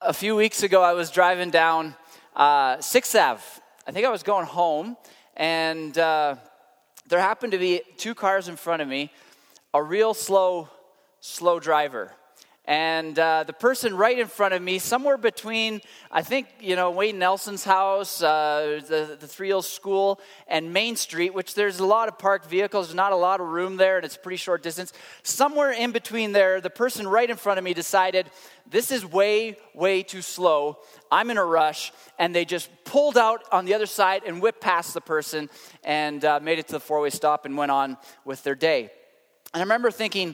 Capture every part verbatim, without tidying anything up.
a few weeks ago, I was driving down uh, sixth Avenue. I think I was going home, and uh, there happened to be two cars in front of me, a real slow, slow driver. And uh, the person right in front of me, somewhere between, I think, you know, Wayne Nelson's house, uh, the, the Three Hills School, and Main Street, which there's a lot of parked vehicles, there's not a lot of room there, and it's a pretty short distance. Somewhere in between there, the person right in front of me decided, this is way, way too slow. I'm in a rush. And they just pulled out on the other side and whipped past the person and uh, made it to the four-way stop and went on with their day. And I remember thinking,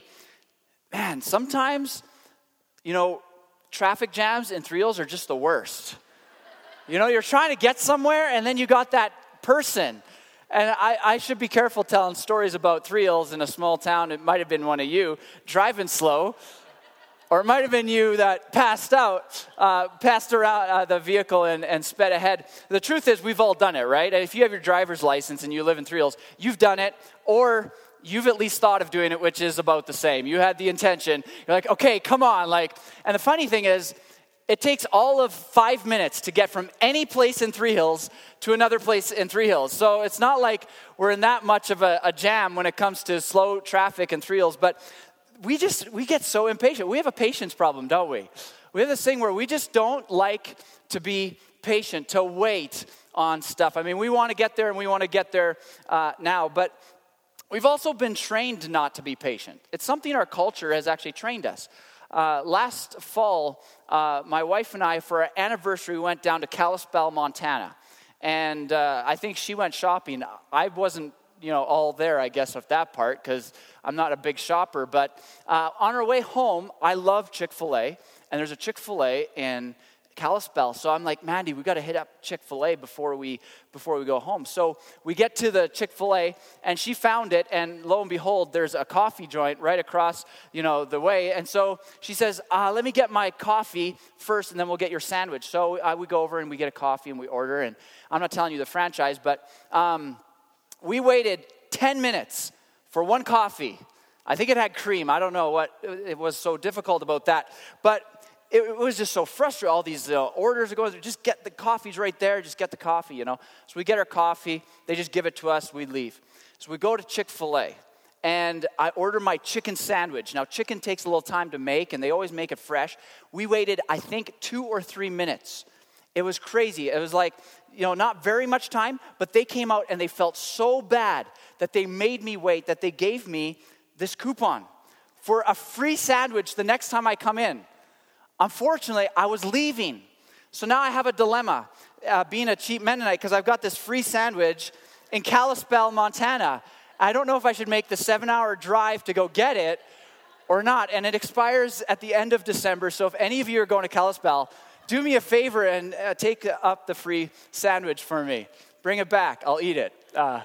man, sometimes, you know, traffic jams in Three Hills are just the worst. You know, you're trying to get somewhere, and then you got that person. And I, I should be careful telling stories about Three Hills in a small town. It might have been one of you driving slow, or it might have been you that passed out, uh, passed around uh, the vehicle and, and sped ahead. The truth is, we've all done it, right? And if you have your driver's license and you live in Three Hills, you've done it, or you've at least thought of doing it, which is about the same. You had the intention. You're like, okay, come on. Like, and the funny thing is, it takes all of five minutes to get from any place in Three Hills to another place in Three Hills. So it's not like we're in that much of a, a jam when it comes to slow traffic in Three Hills. But we just, we get so impatient. We have a patience problem, don't we? We have this thing where we just don't like to be patient, to wait on stuff. I mean, we want to get there and we want to get there uh, now. But we've also been trained not to be patient. It's something our culture has actually trained us. Uh, last fall, uh, my wife and I, for our anniversary, went down to Kalispell, Montana. And uh, I think she went shopping. I wasn't, you know, all there, I guess, with that part, because I'm not a big shopper. But uh, on our way home, I love Chick-fil-A. And there's a Chick-fil-A in Kalispell. So I'm like, Mandy, we got to hit up Chick-fil-A before we before we go home. So we get to the Chick-fil-A, and she found it, and lo and behold, there's a coffee joint right across, you know, the way. And so she says, uh, let me get my coffee first, and then we'll get your sandwich. So uh, we go over, and we get a coffee, and we order. And I'm not telling you the franchise, but um, we waited ten minutes for one coffee. I think it had cream. I don't know what it was so difficult about that. But it was just so frustrating. All these uh, orders are going through. Just get the coffees right there. Just get the coffee, you know. So we get our coffee. They just give it to us. We leave. So we go to Chick-fil-A. And I order my chicken sandwich. Now, chicken takes a little time to make, and they always make it fresh. We waited, I think, two or three minutes. It was crazy. It was like, you know, not very much time, but they came out, and they felt so bad that they made me wait, that they gave me this coupon for a free sandwich the next time I come in. Unfortunately, I was leaving. So now I have a dilemma, uh, being a cheap Mennonite, because I've got this free sandwich in Kalispell, Montana. I don't know if I should make the seven-hour drive to go get it or not. And it expires at the end of December. So if any of you are going to Kalispell, do me a favor and uh, take up the free sandwich for me. Bring it back. I'll eat it. Uh,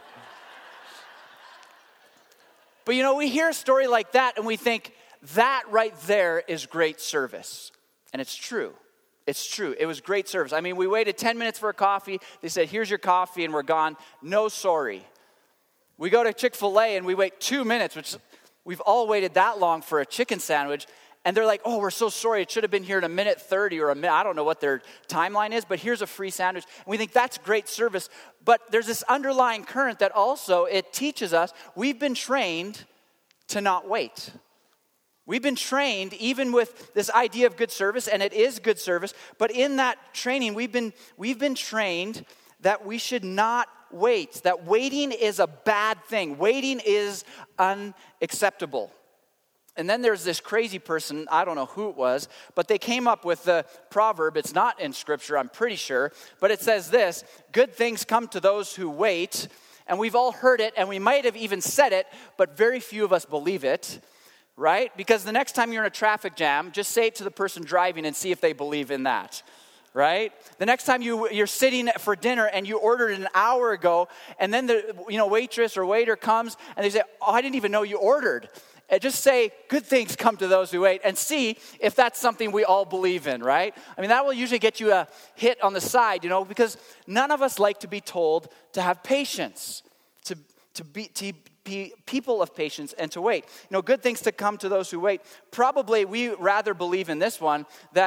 but, you know, we hear a story like that, and we think, that right there is great service. And it's true. It's true. It was great service. I mean, we waited ten minutes for a coffee. They said, here's your coffee, and we're gone. No, sorry. We go to Chick-fil-A, and we wait two minutes, which we've all waited that long for a chicken sandwich. And they're like, oh, we're so sorry. It should have been here in a minute thirty or a minute. I don't know what their timeline is, but here's a free sandwich. And we think that's great service. But there's this underlying current that also it teaches us we've been trained to not wait. We've been trained even with this idea of good service, and it is good service, but in that training, we've been we've been trained that we should not wait, that waiting is a bad thing. Waiting is unacceptable. And then there's this crazy person, I don't know who it was, but they came up with the proverb. It's not in Scripture, I'm pretty sure, but it says this, good things come to those who wait, and we've all heard it, and we might have even said it, but very few of us believe it. Right? Because the next time you're in a traffic jam, just say it to the person driving and see if they believe in that. Right? The next time you, you're sitting for dinner and you ordered an hour ago, and then the you know waitress or waiter comes and they say, oh, I didn't even know you ordered. And just say, good things come to those who wait, and see if that's something we all believe in, right? I mean, that will usually get you a hit on the side, you know, because none of us like to be told to have patience, to, to be... To, be people of patience and to wait. You know, good things to come to those who wait. Probably we rather believe in this one that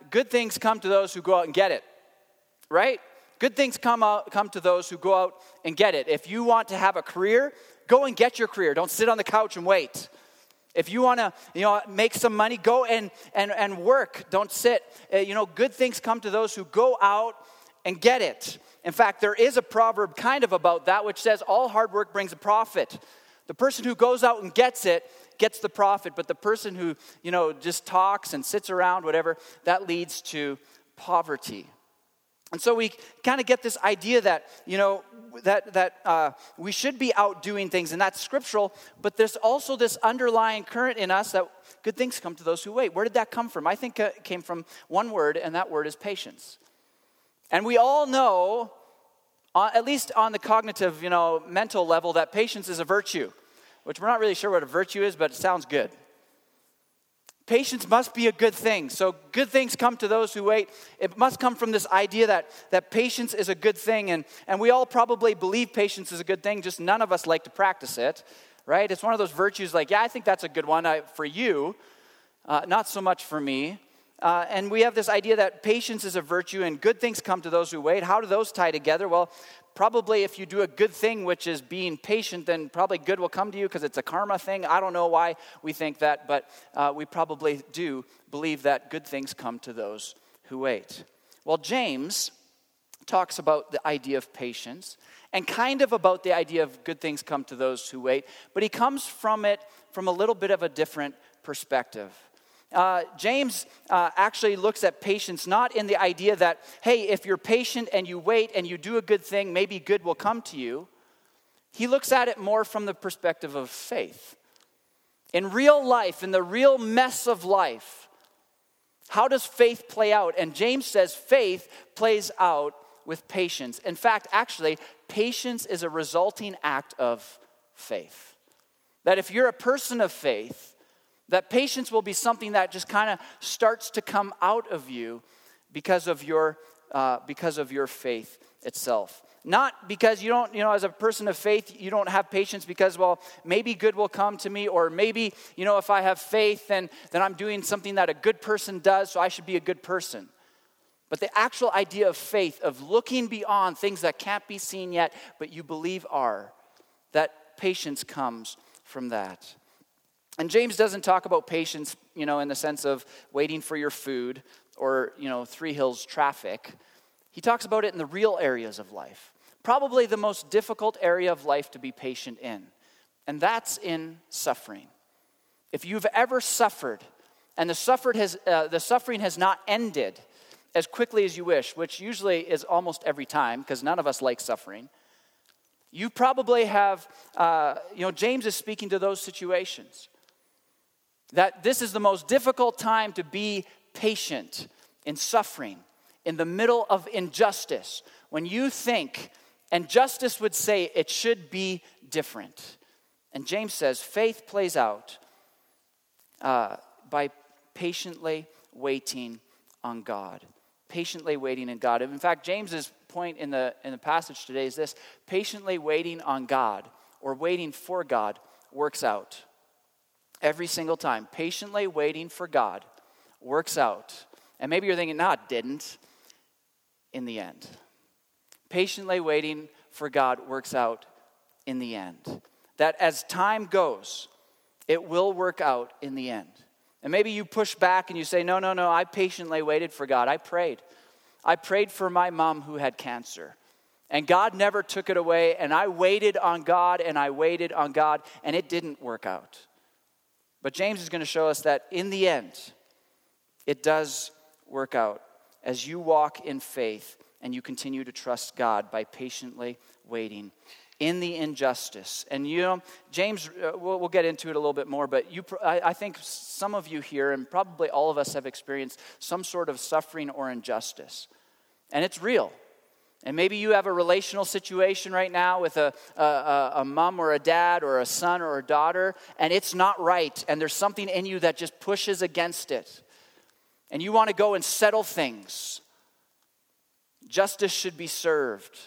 good things come to those who go out and get it, right? Good things come out, come to those who go out and get it. If you want to have a career, go and get your career. Don't sit on the couch and wait. If you want to, you know, make some money, go and and and work. Don't sit. Uh, you know, good things come to those who go out and get it. In fact, there is a proverb kind of about that which says all hard work brings a profit. The person who goes out and gets it gets the profit, but the person who, you know, just talks and sits around, whatever, that leads to poverty. And so we kind of get this idea that, you know, that that uh, we should be out doing things, and that's scriptural, but there's also this underlying current in us that good things come to those who wait. Where did that come from? I think it came from one word, and that word is patience. And we all know, uh, at least on the cognitive, you know, mental level, that patience is a virtue, which we're not really sure what a virtue is, but it sounds good. Patience must be a good thing. So good things come to those who wait. It must come from this idea that, that patience is a good thing. And, and we all probably believe patience is a good thing, just none of us like to practice it, right? It's one of those virtues like, yeah, I think that's a good one I, for you, uh, not so much for me. Uh, and we have this idea that patience is a virtue and good things come to those who wait. How do those tie together? Well, probably if you do a good thing, which is being patient, then probably good will come to you because it's a karma thing. I don't know why we think that, but uh, we probably do believe that good things come to those who wait. Well, James talks about the idea of patience and kind of about the idea of good things come to those who wait, but he comes from it from a little bit of a different perspective. Uh, James uh, actually looks at patience not in the idea that, hey, if you're patient and you wait and you do a good thing, maybe good will come to you. He looks at it more from the perspective of faith. In real life, in the real mess of life, how does faith play out? And James says faith plays out with patience. In fact, actually, patience is a resulting act of faith. That if you're a person of faith, that patience will be something that just kind of starts to come out of you because of your uh, because of your faith itself. Not because you don't, you know, as a person of faith, you don't have patience because, well, maybe good will come to me, or maybe, you know, if I have faith, then, then I'm doing something that a good person does, so I should be a good person. But the actual idea of faith, of looking beyond things that can't be seen yet, but you believe are, that patience comes from that. And James doesn't talk about patience, you know, in the sense of waiting for your food or, you know, Three Hills traffic. He talks about it in the real areas of life. Probably the most difficult area of life to be patient in. And that's in suffering. If you've ever suffered, and the suffered has uh, the suffering has not ended as quickly as you wish, which usually is almost every time, because none of us like suffering, you probably have, uh, you know, James is speaking to those situations. That this is the most difficult time to be patient in suffering, in the middle of injustice. When you think, and justice would say it should be different. And James says faith plays out uh, by patiently waiting on God. Patiently waiting on God. In fact, James's point in the in the passage today is this: patiently waiting on God, or waiting for God, works out. Every single time, patiently waiting for God works out. And maybe you're thinking, no, it didn't. In the end. Patiently waiting for God works out in the end. That as time goes, it will work out in the end. And maybe you push back and you say, no, no, no, I patiently waited for God. I prayed. I prayed for my mom who had cancer. And God never took it away. And I waited on God and I waited on God, and it didn't work out. But James is going to show us that in the end, it does work out as you walk in faith and you continue to trust God by patiently waiting in the injustice. And you know, James, uh, we'll, we'll get into it a little bit more, but you, I, I think some of you here, and probably all of us, have experienced some sort of suffering or injustice. And it's real. And maybe you have a relational situation right now with a, a, a mom or a dad or a son or a daughter, and it's not right, and there's something in you that just pushes against it. And you want to go and settle things. Justice should be served.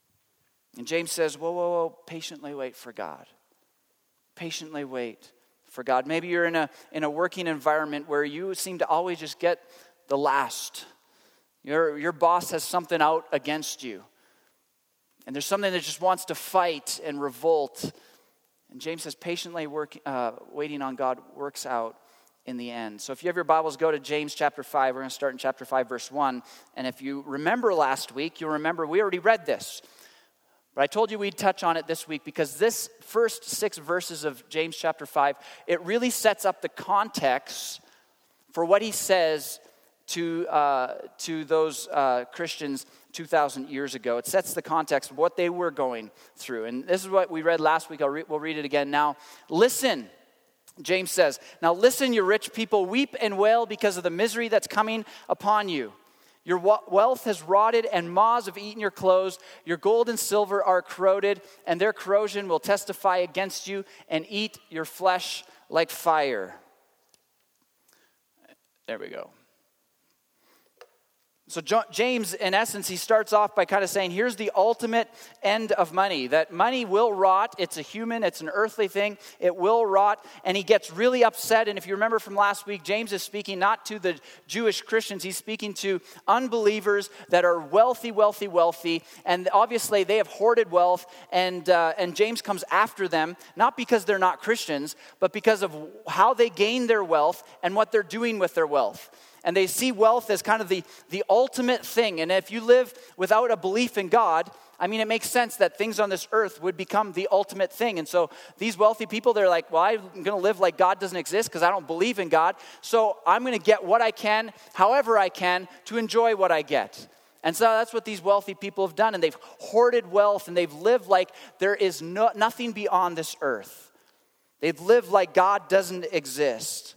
And James says, whoa, whoa, whoa, patiently wait for God. Patiently wait for God. Maybe you're in a in a working environment where you seem to always just get the last. Your, your boss has something out against you. And there's something that just wants to fight and revolt. And James says, patiently work, uh, waiting on God works out in the end. So if you have your Bibles, go to James chapter five. We're going to start in chapter five, verse one. And if you remember last week, you'll remember we already read this. But I told you we'd touch on it this week because this first six verses of James chapter five, it really sets up the context for what he says to uh, to those uh, Christians two thousand years ago. It sets the context of what they were going through. And this is what we read last week. I'll re- we'll read it again now. Listen, James says, now listen, you rich people, weep and wail because of the misery that's coming upon you. Your wealth has rotted and moths have eaten your clothes. Your gold and silver are corroded, and their corrosion will testify against you and eat your flesh like fire. There we go. So James, in essence, he starts off by kind of saying, here's the ultimate end of money. That money will rot. It's a human, it's an earthly thing. It will rot. And he gets really upset. And if you remember from last week, James is speaking not to the Jewish Christians. He's speaking to unbelievers that are wealthy, wealthy, wealthy. And obviously they have hoarded wealth. And, uh, and James comes after them, not because they're not Christians, but because of how they gain their wealth and what they're doing with their wealth. And they see wealth as kind of the, the ultimate thing. And if you live without a belief in God, I mean, it makes sense that things on this earth would become the ultimate thing. And so these wealthy people, they're like, well, I'm going to live like God doesn't exist because I don't believe in God. So I'm going to get what I can, however I can, to enjoy what I get. And so that's what these wealthy people have done. And they've hoarded wealth and they've lived like there is no, nothing beyond this earth. They've lived like God doesn't exist.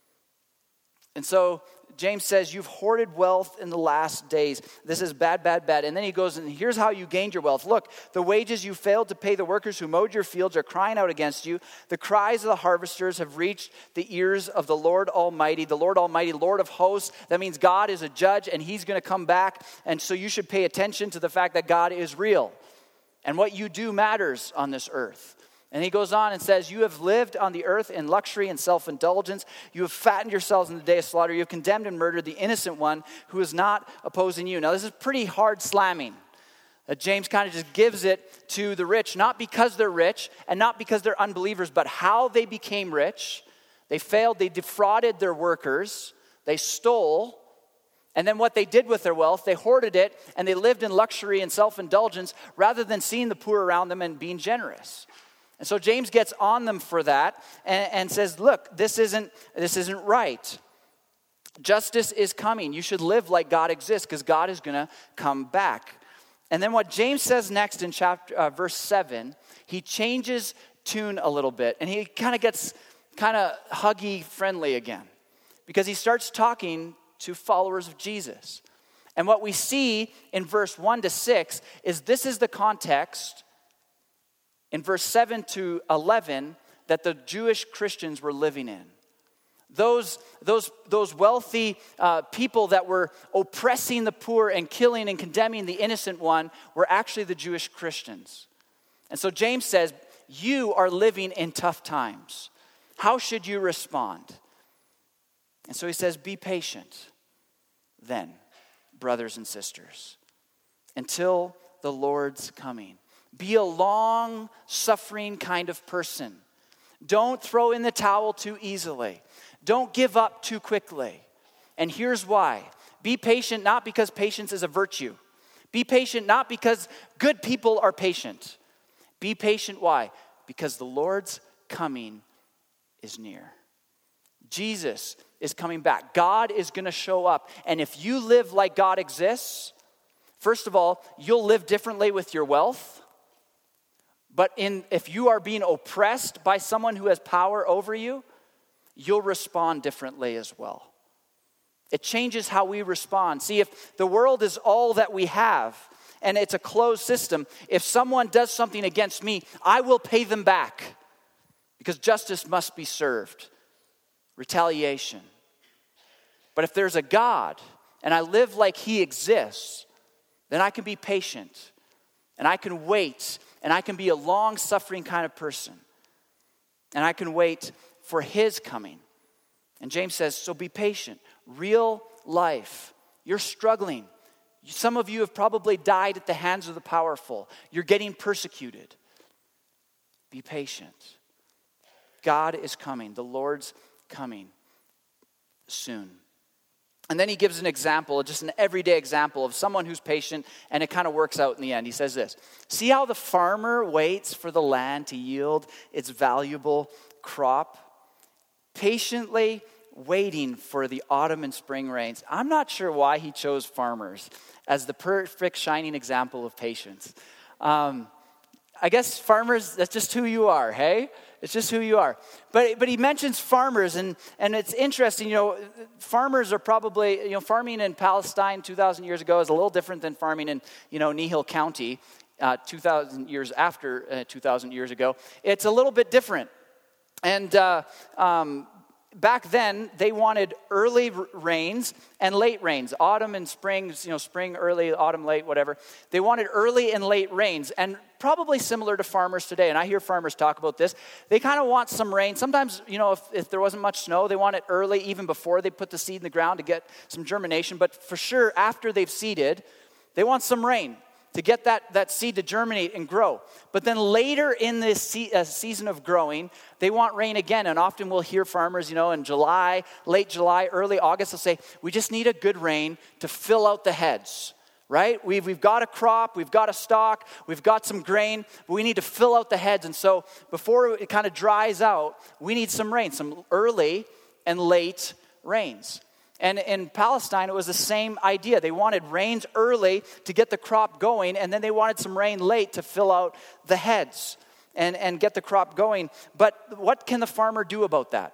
And so James says, you've hoarded wealth in the last days. This is bad, bad, bad. And then he goes, and here's how you gained your wealth. Look, the wages you failed to pay the workers who mowed your fields are crying out against you. The cries of the harvesters have reached the ears of the Lord Almighty. The Lord Almighty, Lord of hosts. That means God is a judge and he's going to come back. And so you should pay attention to the fact that God is real. And what you do matters on this earth. And he goes on and says, you have lived on the earth in luxury and self-indulgence. You have fattened yourselves in the day of slaughter. You have condemned and murdered the innocent one who is not opposing you. Now, this is pretty hard slamming. That James kind of just gives it to the rich, not because they're rich and not because they're unbelievers, but how they became rich. They failed. They defrauded their workers. They stole. And then what they did with their wealth, they hoarded it, and they lived in luxury and self-indulgence rather than seeing the poor around them and being generous. And so James gets on them for that and, and says, look, this isn't, this isn't right. Justice is coming. You should live like God exists because God is going to come back. And then what James says next in chapter uh, verse seven, he changes tune a little bit. And he kind of gets kind of huggy friendly again because he starts talking to followers of Jesus. And what we see in verse one to six is this is the context in verse seven to eleven that the Jewish Christians were living in. Those, those, those wealthy uh, people that were oppressing the poor and killing and condemning the innocent one were actually the Jewish Christians. And so James says, you are living in tough times. How should you respond? And so he says, be patient then, brothers and sisters, until the Lord's coming. Be a long-suffering kind of person. Don't throw in the towel too easily. Don't give up too quickly. And here's why. Be patient not because patience is a virtue. Be patient not because good people are patient. Be patient, why? Because the Lord's coming is near. Jesus is coming back. God is going to show up. And if you live like God exists, first of all, you'll live differently with your wealth. But in, if you are being oppressed by someone who has power over you, you'll respond differently as well. It changes how we respond. See, if the world is all that we have, and it's a closed system, if someone does something against me, I will pay them back because justice must be served. Retaliation. But if there's a God, and I live like he exists, then I can be patient, and I can wait, and I can be a long-suffering kind of person. And I can wait for his coming. And James says, so be patient. Real life. You're struggling. Some of you have probably died at the hands of the powerful. You're getting persecuted. Be patient. God is coming. The Lord's coming soon. And then he gives an example, just an everyday example of someone who's patient, and it kind of works out in the end. He says this, see how the farmer waits for the land to yield its valuable crop, patiently waiting for the autumn and spring rains. I'm not sure why he chose farmers as the perfect shining example of patience. Um, I guess farmers, that's just who you are, hey? It's just who you are. But but he mentions farmers, and, and it's interesting, you know, farmers are probably, you know, farming in Palestine two thousand years ago is a little different than farming in, you know, Nihil County uh, two thousand years after uh, two thousand years ago. It's a little bit different. And uh, um, back then, they wanted early r- rains and late rains, autumn and spring, you know, spring early, autumn late, whatever. They wanted early and late rains, and probably similar to farmers today. And I hear farmers talk about this. They kind of want some rain. Sometimes, you know, if, if there wasn't much snow, they want it early, even before they put the seed in the ground to get some germination. But for sure, after they've seeded, they want some rain to get that, that seed to germinate and grow. But then later in this se- uh, season of growing, they want rain again. And often we'll hear farmers, you know, in July, late July, early August, they'll say, we just need a good rain to fill out the heads, right? We've, we've got a crop, we've got a stalk, we've got some grain, but we need to fill out the heads. And so before it kind of dries out, we need some rain, some early and late rains. And in Palestine, it was the same idea. They wanted rains early to get the crop going, and then they wanted some rain late to fill out the heads and, and get the crop going. But what can the farmer do about that?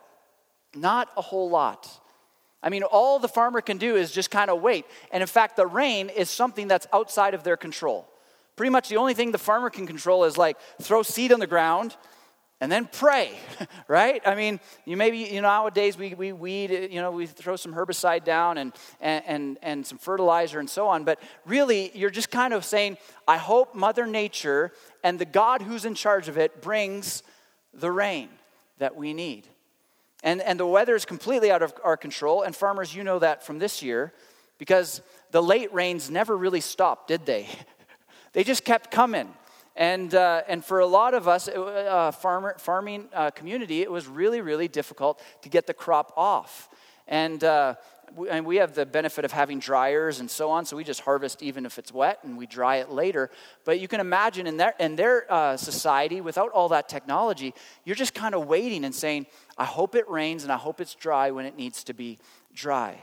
Not a whole lot. I mean, all the farmer can do is just kind of wait. And in fact, the rain is something that's outside of their control. Pretty much the only thing the farmer can control is like throw seed on the ground and then pray, right? I mean, you maybe, you know, nowadays we, we weed, you know, we throw some herbicide down and, and, and, and some fertilizer and so on. But really, you're just kind of saying, I hope Mother Nature and the God who's in charge of it brings the rain that we need. And, and the weather is completely out of our control. And farmers, you know that from this year, because the late rains never really stopped, did they? They just kept coming. And uh, and for a lot of us, uh, farmer farming uh, community, it was really, really difficult to get the crop off. And, uh, we, and we have the benefit of having dryers and so on, so we just harvest even if it's wet, and we dry it later. But you can imagine in their, in their uh, society, without all that technology, you're just kind of waiting and saying, I hope it rains and I hope it's dry when it needs to be dry.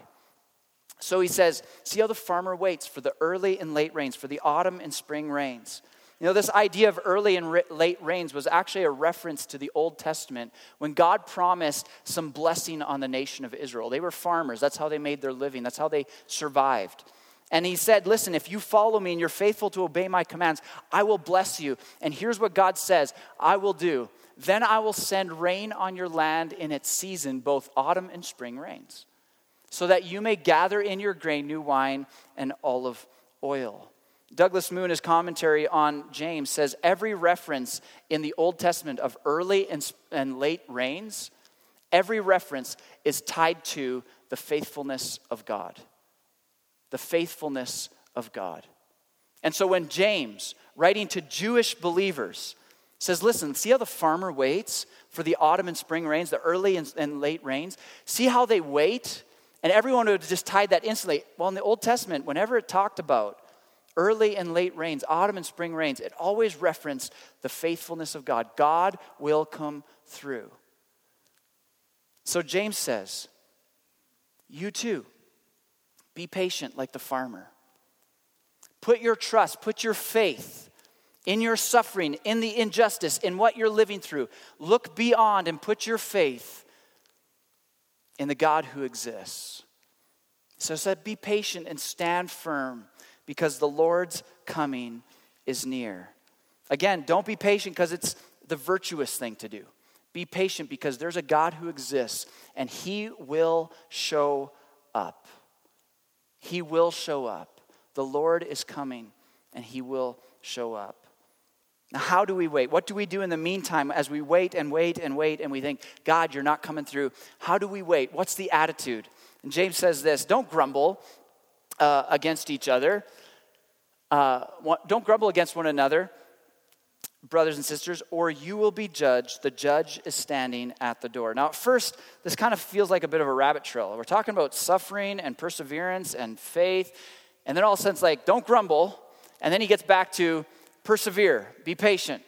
So he says, see how the farmer waits for the early and late rains, for the autumn and spring rains. You know, this idea of early and re- late rains was actually a reference to the Old Testament when God promised some blessing on the nation of Israel. They were farmers. That's how they made their living. That's how they survived. And he said, listen, if you follow me and you're faithful to obey my commands, I will bless you. And here's what God says, I will do. Then I will send rain on your land in its season, both autumn and spring rains, so that you may gather in your grain, new wine, and olive oil. Douglas Moo, in his commentary on James, says every reference in the Old Testament of early and, and late rains, every reference is tied to the faithfulness of God. The faithfulness of God. And so when James, writing to Jewish believers, says, listen, see how the farmer waits for the autumn and spring rains, the early and, and late rains? See how they wait? And everyone would just tie that instantly. Well, in the Old Testament, whenever it talked about early and late rains, autumn and spring rains, it always referenced the faithfulness of God. God will come through. So James says, you too, be patient like the farmer. Put your trust, put your faith in your suffering, in the injustice, in what you're living through. Look beyond and put your faith in the God who exists. So it said, be patient and stand firm, because the Lord's coming is near. Again, don't be patient because it's the virtuous thing to do. Be patient because there's a God who exists, and he will show up. He will show up. The Lord is coming, and he will show up. Now, how do we wait? What do we do in the meantime as we wait and wait and wait and we think, God, you're not coming through? How do we wait? What's the attitude? And James says this, don't grumble uh, against each other. Uh, don't grumble against one another, brothers and sisters, or you will be judged. The judge is standing at the door. Now, at first, this kind of feels like a bit of a rabbit trail. We're talking about suffering and perseverance and faith. And then all of a sudden, it's like, don't grumble. And then he gets back to persevere, be patient.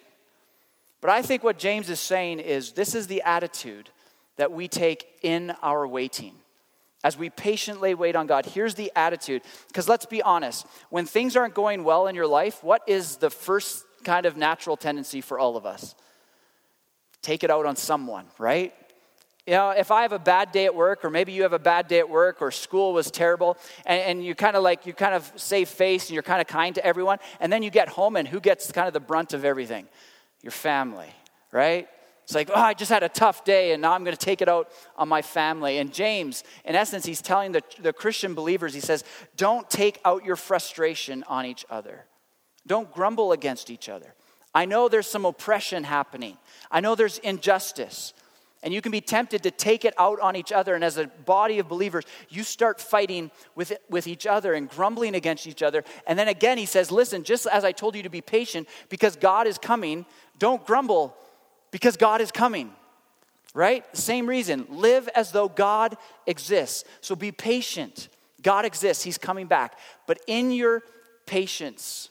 But I think what James is saying is this is the attitude that we take in our waiting. As we patiently wait on God, here's the attitude. Because let's be honest, when things aren't going well in your life, what is the first kind of natural tendency for all of us? Take it out on someone, right? You know, if I have a bad day at work, or maybe you have a bad day at work, or school was terrible, and, and you kind of like, you kind of save face, and you're kind of kind to everyone, and then you get home, and who gets kind of the brunt of everything? Your family, right? It's like, oh, I just had a tough day, and now I'm going to take it out on my family. And James, in essence, he's telling the, the Christian believers, he says, don't take out your frustration on each other. Don't grumble against each other. I know there's some oppression happening. I know there's injustice. And you can be tempted to take it out on each other. And as a body of believers, you start fighting with, with each other and grumbling against each other. And then again, he says, listen, just as I told you to be patient because God is coming, don't grumble because God is coming. Right? Same reason. Live as though God exists. So be patient. God exists. He's coming back. But in your patience,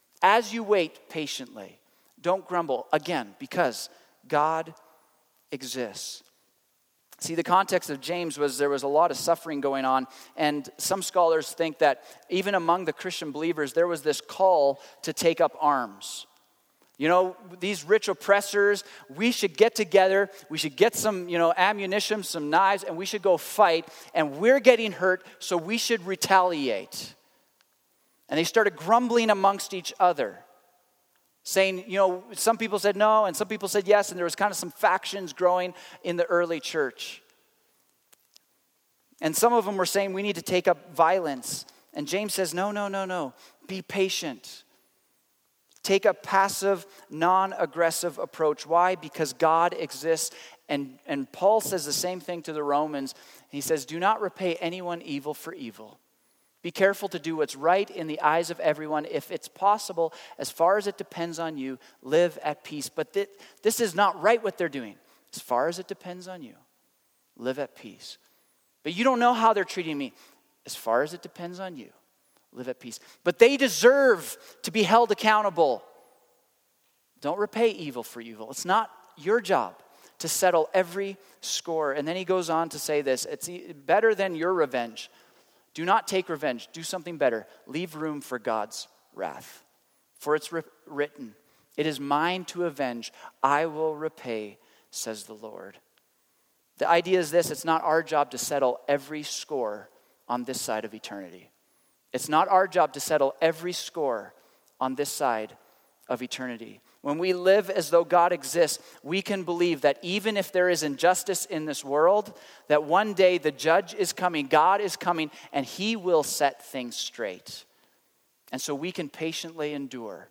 as you wait patiently, don't grumble again because God exists. See, the context of James was there was a lot of suffering going on, and some scholars think that even among the Christian believers, there was this call to take up arms. You know, these rich oppressors, we should get together, we should get some, you know, ammunition, some knives, and we should go fight, and we're getting hurt, so we should retaliate. And they started grumbling amongst each other, saying, you know, some people said no, and some people said yes, and there was kind of some factions growing in the early church. And some of them were saying we need to take up violence. And James says, no, no, no, no. Be patient. Take a passive, non-aggressive approach. Why? Because God exists. And, and Paul says the same thing to the Romans. He says, do not repay anyone evil for evil. Be careful to do what's right in the eyes of everyone. If it's possible, as far as it depends on you, live at peace. But th- this is not right what they're doing. As far as it depends on you, live at peace. But you don't know how they're treating me. As far as it depends on you, live at peace. But they deserve to be held accountable. Don't repay evil for evil. It's not your job to settle every score. And then he goes on to say this, it's better than your revenge. Do not take revenge. Do something better. Leave room for God's wrath. For it's ri- written, it is mine to avenge. I will repay, says the Lord. The idea is this, it's not our job to settle every score on this side of eternity. It's not our job to settle every score on this side of eternity. When we live as though God exists, we can believe that even if there is injustice in this world, that one day the judge is coming, God is coming, and he will set things straight. And so we can patiently endure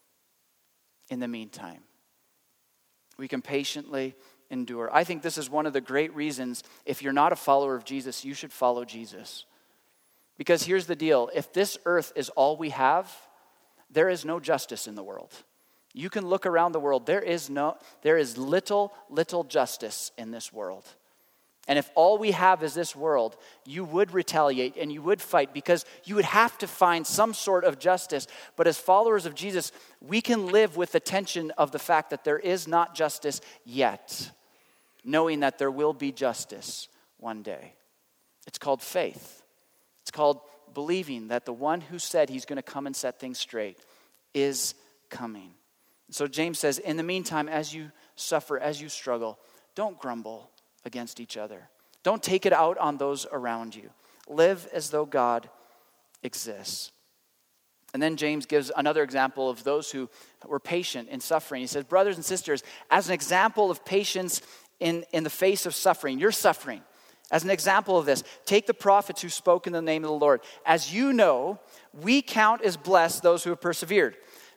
in the meantime. We can patiently endure. I think this is one of the great reasons, if you're not a follower of Jesus, you should follow Jesus. Because here's the deal, if this earth is all we have, there is no justice in the world. You can look around the world. There is no, there is little, little justice in this world. And if all we have is this world, you would retaliate and you would fight because you would have to find some sort of justice. But as followers of Jesus, we can live with the tension of the fact that there is not justice yet, knowing that there will be justice one day. It's called faith. It's called believing that the one who said he's going to come and set things straight is coming. So James says, in the meantime, as you suffer, as you struggle, don't grumble against each other. Don't take it out on those around you. Live as though God exists. And then James gives another example of those who were patient in suffering. He says, brothers and sisters, as an example of patience in, in the face of suffering, you're suffering. As an example of this, take the prophets who spoke in the name of the Lord. As you know, we count as blessed those who have persevered.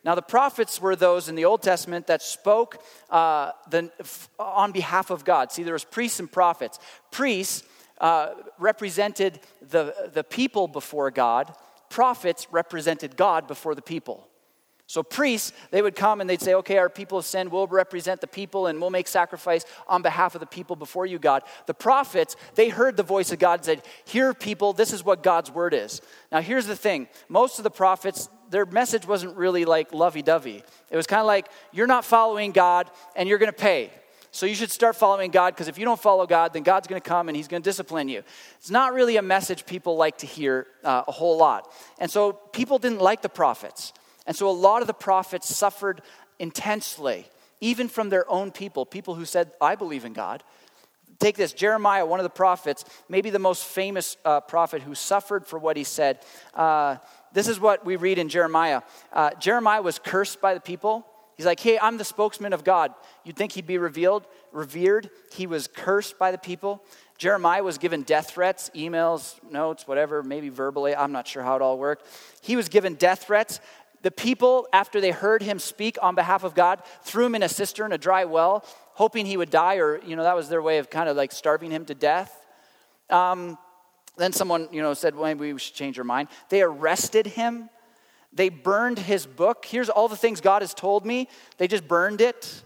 Now, the prophets were those in the Old Testament that spoke uh, the, f- on behalf of God. See, there was priests and prophets. Priests uh, represented the, the people before God. Prophets represented God before the people. So priests, they would come and they'd say, okay, our people have sinned, we'll represent the people and we'll make sacrifice on behalf of the people before you, God. The prophets, they heard the voice of God and said, here, people, this is what God's word is. Now, here's the thing. Most of the prophets, their message wasn't really like lovey-dovey. It was kind of like, you're not following God and you're going to pay. So you should start following God, because if you don't follow God, then God's going to come and he's going to discipline you. It's not really a message people like to hear uh, a whole lot. And so people didn't like the prophets. And so a lot of the prophets suffered intensely, even from their own people, people who said, I believe in God. Take this, Jeremiah, one of the prophets, maybe the most famous uh, prophet who suffered for what he said. Uh, this is what we read in Jeremiah. Uh, Jeremiah was cursed by the people. He's like, hey, I'm the spokesman of God. You'd think he'd be revealed, revered. He was cursed by the people. Jeremiah was given death threats, emails, notes, whatever, maybe verbally. I'm not sure how it all worked. He was given death threats. The people, after they heard him speak on behalf of God, threw him in a cistern, a dry well, hoping he would die, or, you know, that was their way of kind of like starving him to death. Um, then someone, you know, said, well, maybe we should change our mind. They arrested him. They burned his book. Here's all the things God has told me. They just burned it.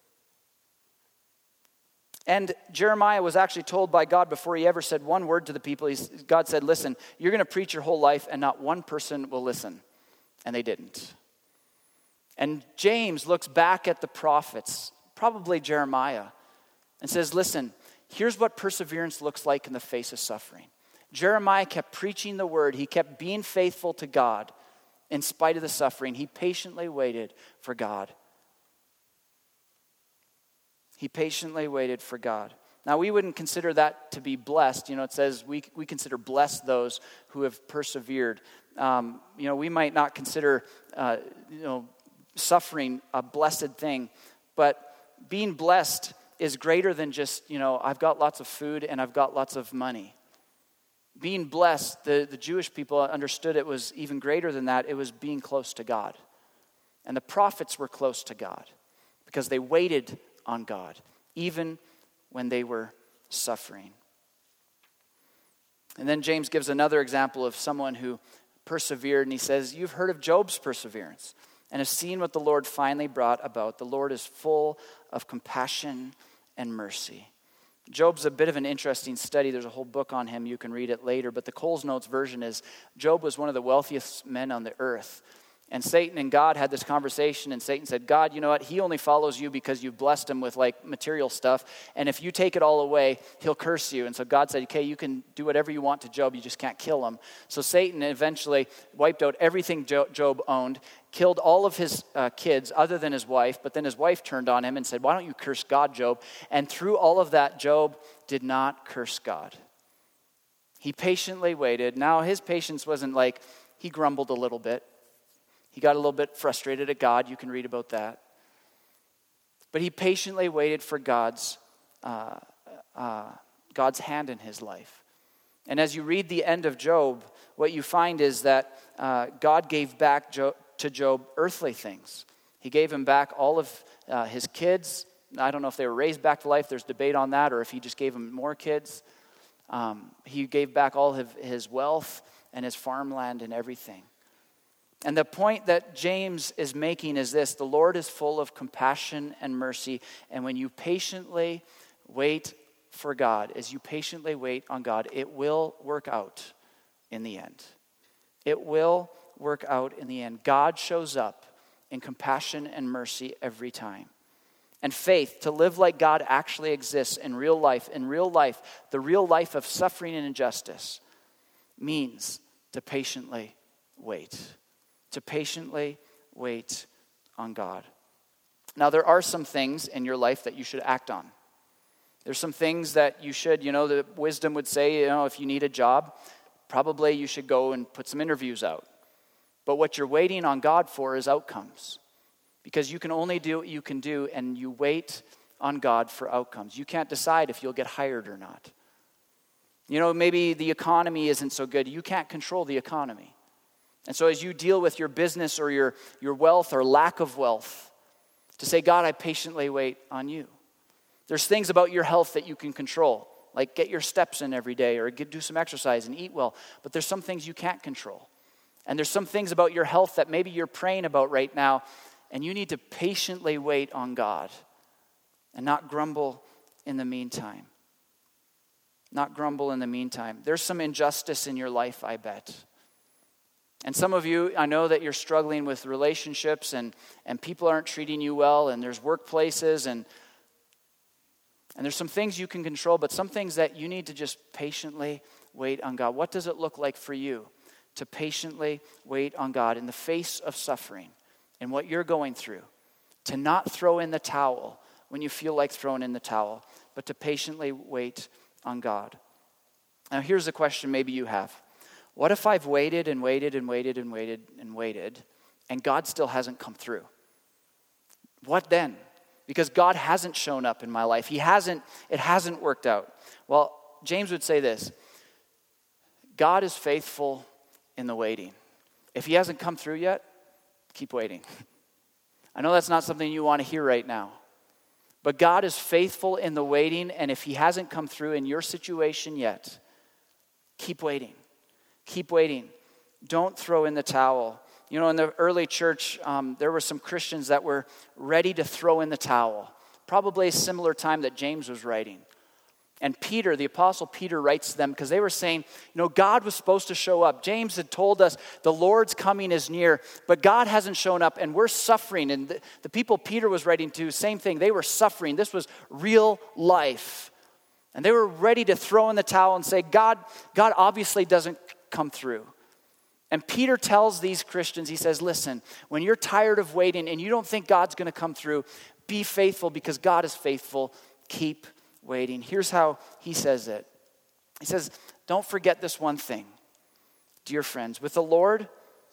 And Jeremiah was actually told by God before he ever said one word to the people. He's, God said, listen, you're going to preach your whole life and not one person will listen. And they didn't. And James looks back at the prophets, probably Jeremiah, and says, listen, here's what perseverance looks like in the face of suffering. Jeremiah kept preaching the word. He kept being faithful to God in spite of the suffering. He patiently waited for God. He patiently waited for God. Now, we wouldn't consider that to be blessed. You know, it says we, we consider blessed those who have persevered. Um, you know, we might not consider, uh, you know, suffering a blessed thing, but being blessed is greater than just, you know, I've got lots of food and I've got lots of money. Being blessed, the, the Jewish people understood it was even greater than that. It was being close to God. And the prophets were close to God because they waited on God, even when they were suffering. And then James gives another example of someone who persevered, and he says, you've heard of Job's perseverance and have seen what the Lord finally brought about. The Lord is full of compassion and mercy. Job's a bit of an interesting study. There's a whole book on him. You can read it later. But the Coles Notes version is Job was one of the wealthiest men on the earth. And Satan and God had this conversation, and Satan said, God, you know what? He only follows you because you've blessed him with like material stuff. And if you take it all away, he'll curse you. And so God said, okay, you can do whatever you want to Job. You just can't kill him. So Satan eventually wiped out everything Job owned, killed all of his uh, kids other than his wife. But then his wife turned on him and said, why don't you curse God, Job? And through all of that, Job did not curse God. He patiently waited. Now his patience wasn't like he grumbled a little bit. He got a little bit frustrated at God. You can read about that. But he patiently waited for God's uh, uh, God's hand in his life. And as you read the end of Job, what you find is that uh, God gave back Job, to Job earthly things. He gave him back all of uh, his kids. I don't know if they were raised back to life. There's debate on that, or if he just gave him more kids. Um, he gave back all of his wealth and his farmland and everything. And the point that James is making is this: the Lord is full of compassion and mercy. And when you patiently wait for God, as you patiently wait on God, it will work out in the end. It will work out in the end. God shows up in compassion and mercy every time. And faith, to live like God actually exists in real life, in real life, the real life of suffering and injustice, means to patiently wait. To patiently wait on God. Now, there are some things in your life that you should act on. There's some things that you should, you know, the wisdom would say, you know, if you need a job, probably you should go and put some interviews out. But what you're waiting on God for is outcomes. Because you can only do what you can do, and you wait on God for outcomes. You can't decide if you'll get hired or not. You know, maybe the economy isn't so good. You can't control the economy. And so as you deal with your business or your, your wealth or lack of wealth, to say, God, I patiently wait on you. There's things about your health that you can control, like get your steps in every day or get, do some exercise and eat well. But there's some things you can't control. And there's some things about your health that maybe you're praying about right now, and you need to patiently wait on God and not grumble in the meantime. Not grumble in the meantime. There's some injustice in your life, I bet. And some of you, I know that you're struggling with relationships and, and people aren't treating you well, and there's workplaces and and there's some things you can control, but some things that you need to just patiently wait on God. What does it look like for you to patiently wait on God in the face of suffering and what you're going through? To not throw in the towel when you feel like throwing in the towel, but to patiently wait on God. Now here's a question maybe you have. What if I've waited and waited and waited and waited and waited and God still hasn't come through? What then? Because God hasn't shown up in my life. He hasn't, it hasn't worked out. Well, James would say this: God is faithful in the waiting. If he hasn't come through yet, keep waiting. I know that's not something you want to hear right now. But God is faithful in the waiting, and if he hasn't come through in your situation yet, keep waiting. Keep waiting. Don't throw in the towel. You know, in the early church, um, there were some Christians that were ready to throw in the towel. Probably a similar time that James was writing. And Peter, the apostle Peter, writes to them because they were saying, you know, God was supposed to show up. James had told us the Lord's coming is near, but God hasn't shown up and we're suffering. And the, the people Peter was writing to, same thing, they were suffering. This was real life. And they were ready to throw in the towel and say, God, God obviously doesn't come through. And Peter tells these Christians, he says, listen, when you're tired of waiting and you don't think God's going to come through, be faithful because God is faithful. Keep waiting. Here's how he says it. He says, don't forget this one thing, dear friends. With the Lord,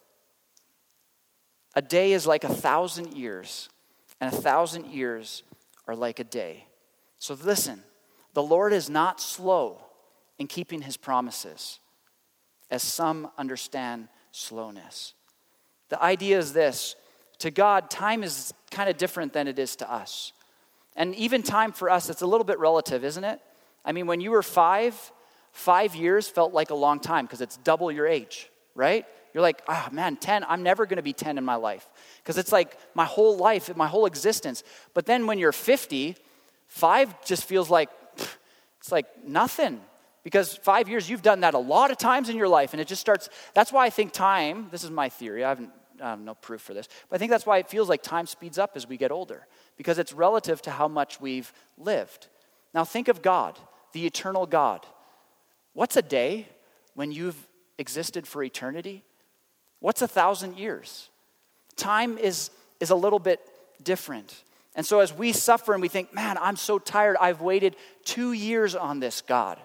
a day is like a thousand years, and a thousand years are like a day. So listen, the Lord is not slow in keeping his promises, as some understand slowness. The idea is this: to God, time is kind of different than it is to us. And even time for us, it's a little bit relative, isn't it? I mean, when you were five, five years felt like a long time because it's double your age, right? You're like, oh man, ten, I'm never going to be ten in my life because it's like my whole life, my whole existence. But then when you're fifty, five just feels like, it's like nothing. Because five years, you've done that a lot of times in your life, and it just starts, that's why I think time, this is my theory, I haven't, I have no proof for this, but I think that's why it feels like time speeds up as we get older, because it's relative to how much we've lived. Now think of God, the eternal God. What's a day when you've existed for eternity? What's a thousand years? Time is, is a little bit different. And so as we suffer and we think, man, I'm so tired, I've waited two years on this, God.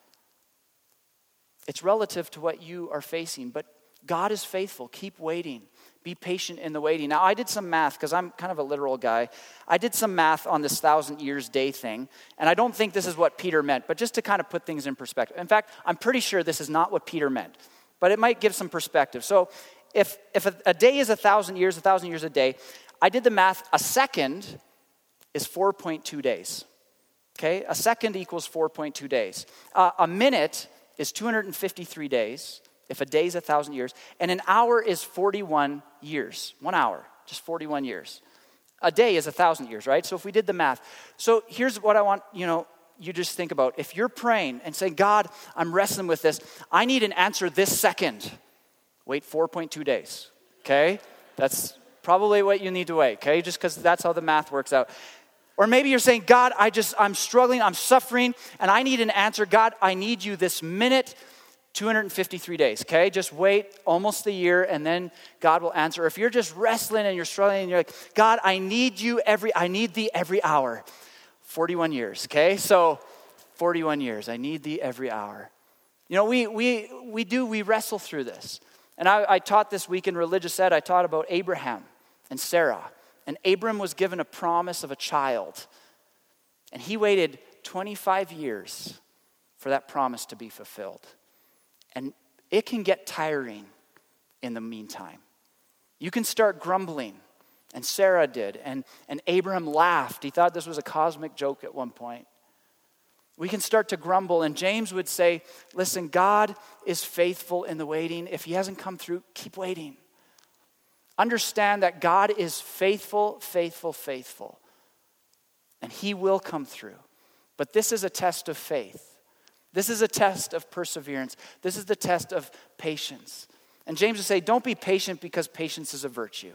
It's relative to what you are facing, but God is faithful. Keep waiting. Be patient in the waiting. Now, I did some math because I'm kind of a literal guy. I did some math on this thousand years day thing, and I don't think this is what Peter meant, but just to kind of put things in perspective. In fact, I'm pretty sure this is not what Peter meant, but it might give some perspective. So if, if a, a day is a thousand years, a thousand years a day, I did the math. A second is four point two days. Okay? A second equals four point two days. Uh, a minute is two hundred fifty-three days, if a day is a thousand years, and an hour is forty-one years. One hour, just forty-one years. A day is a thousand years, right? So if we did the math. So here's what I want, you know, you just think about. If you're praying and saying, God, I'm wrestling with this, I need an answer this second. Wait four point two days, okay? That's probably what you need to wait, okay? Just because that's how the math works out. Or maybe you're saying, God, I just, I'm struggling, I'm suffering, and I need an answer. God, I need you this minute, two hundred fifty-three days, okay? Just wait almost a year, and then God will answer. If you're just wrestling and you're struggling, and you're like, God, I need you every, I need thee every hour. forty-one years, okay? So, forty-one years, I need thee every hour. You know, we we we do, we wrestle through this. And I, I taught this week in Religious Ed, I taught about Abraham and Sarah. And Abram was given a promise of a child. And he waited twenty-five years for that promise to be fulfilled. And it can get tiring in the meantime. You can start grumbling, and Sarah did, and, and Abraham laughed. He thought this was a cosmic joke at one point. We can start to grumble, and James would say, listen, God is faithful in the waiting. If he hasn't come through, keep waiting. Understand that God is faithful, faithful, faithful, and he will come through. But this is a test of faith. This is a test of perseverance. This is the test of patience. And James would say, don't be patient because patience is a virtue.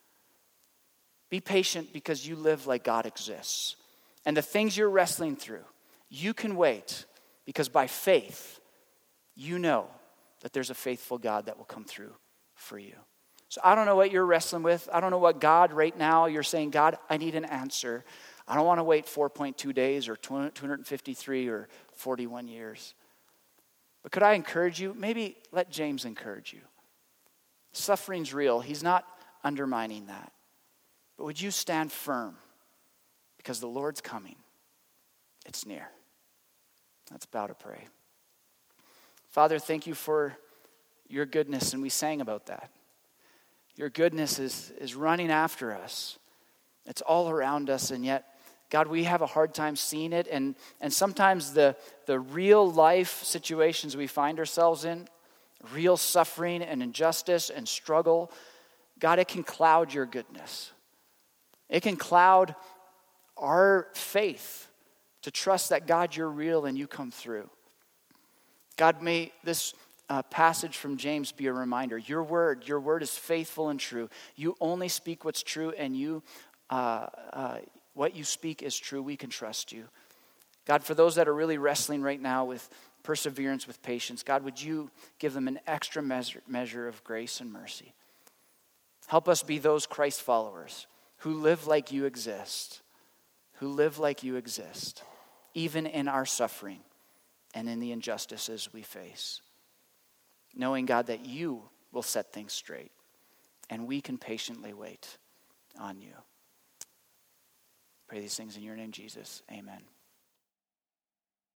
Be patient because you live like God exists. And the things you're wrestling through, you can wait because by faith, you know that there's a faithful God that will come through for you. So I don't know what you're wrestling with. I don't know what God right now, you're saying, God, I need an answer. I don't want to wait four point two days or two hundred fifty-three or forty-one years. But could I encourage you? Maybe let James encourage you. Suffering's real. He's not undermining that. But would you stand firm? Because the Lord's coming. It's near. Let's bow to pray. Father, thank you for your goodness, and we sang about that. Your goodness is, is running after us. It's all around us, and yet, God, we have a hard time seeing it, and, and sometimes the, the real life situations we find ourselves in, real suffering and injustice and struggle, God, it can cloud your goodness. It can cloud our faith to trust that, God, you're real and you come through. God, may this uh, passage from James be a reminder. Your word, your word is faithful and true. You only speak what's true, and you, uh, uh, what you speak is true. We can trust you. God, for those that are really wrestling right now with perseverance, with patience, God, would you give them an extra measure, measure of grace and mercy? Help us be those Christ followers who live like you exist, who live like you exist, even in our suffering and in the injustices we face. Knowing, God, that you will set things straight, and we can patiently wait on you. Pray these things in your name, Jesus. Amen.